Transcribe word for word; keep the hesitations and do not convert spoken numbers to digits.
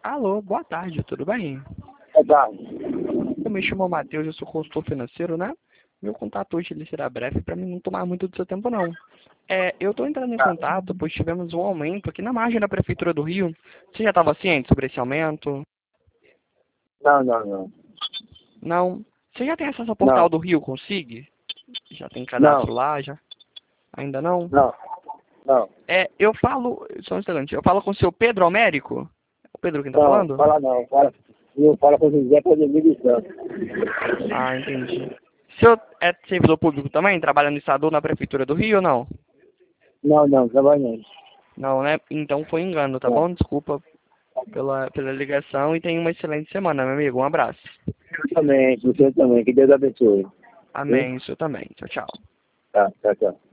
Alô, boa tarde, tudo bem? Boa tarde. Eu me chamo Matheus, eu sou consultor financeiro, né? Meu contato hoje ele será breve para mim não tomar muito do seu tempo, não. É, eu estou entrando em Ah, contato, pois tivemos um aumento aqui na margem da Prefeitura do Rio. Você já estava ciente sobre esse aumento? não, não, não. Não? Você já tem acesso ao portal Não, do Rio Consig? Já tem não, cadastro lá, já? Ainda não? não, não. É, eu falo, só um instante, eu falo com o seu Pedro Almérico? O Pedro quem está Não, falando? fala não. Fala, não fala com o José Podemir dos Santos. Ah, entendi. O senhor é servidor público também? Trabalha no Estado ou na Prefeitura do Rio ou não? Não, não, trabalhando. Não, né? Então foi engano, tá Não. bom? Desculpa pela, pela ligação e tenha uma excelente semana, meu amigo. Um abraço. Eu também, você também. Que Deus abençoe. Viu? Amém, o senhor também. Tchau, tchau. Tá, tchau, tchau.